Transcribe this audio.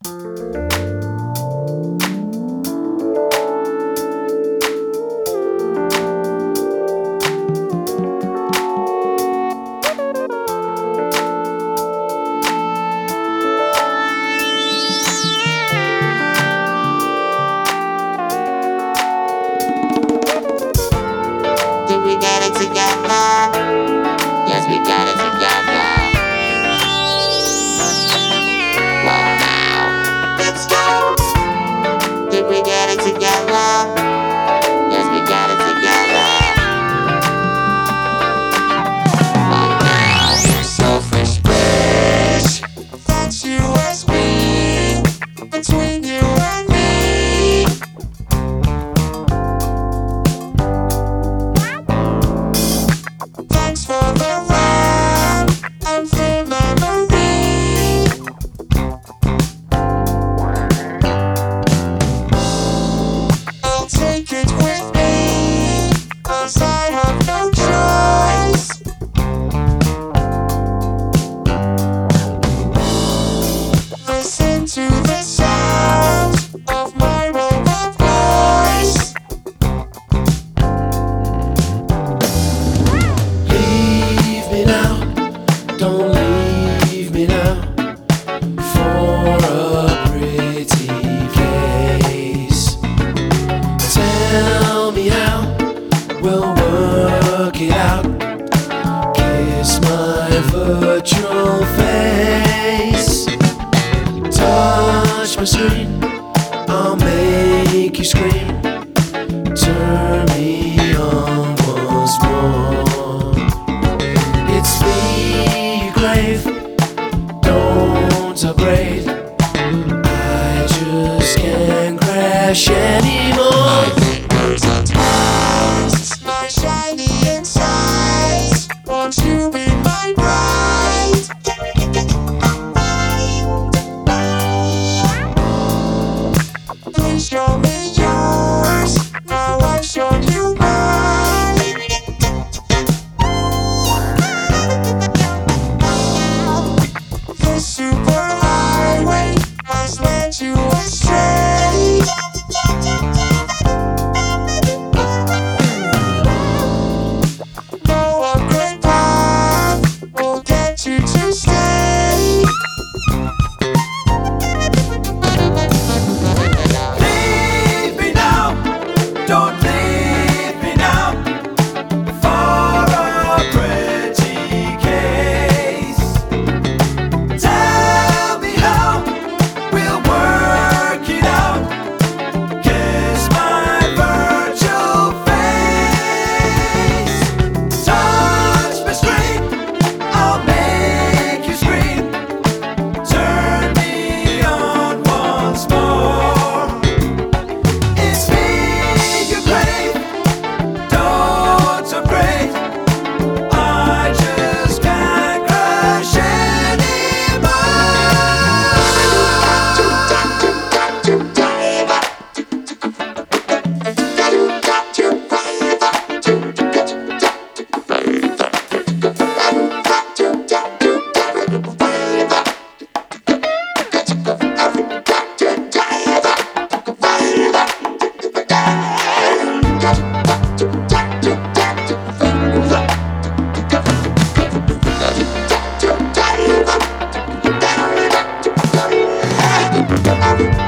Did we get it together? Yes, we got it together. What now? Let's go. Did we get it together? Yes, we got it together. What now? Selfish bitch. That's you as me. Between you and me. Thanks for the ride and the memory. I'll take it with me, 'cause I have no choice. Listen to the sound of my robot voice. Leave me now, don't leave me now for a pretty face. Tell me how we'll work it out. Kiss my virtual face. Touch my screen, I'll make you scream. Turn me on once more. It's me you crave, don't upgrade. I just can't crash anymore. My shiny insides, won't you be my bride? Please show me yours, now I've shown you mine. The superhighway has led you astray. No upgrade path will get you to stay. Leave me now, don't leave me now for a pretty case. Tell me how we'll work it out. Kiss my virtual face. Touch my screen, I'll make you scream. Turn me on once more. It's me you crave, don't upgrade. I just can't crash anymore. Thank you.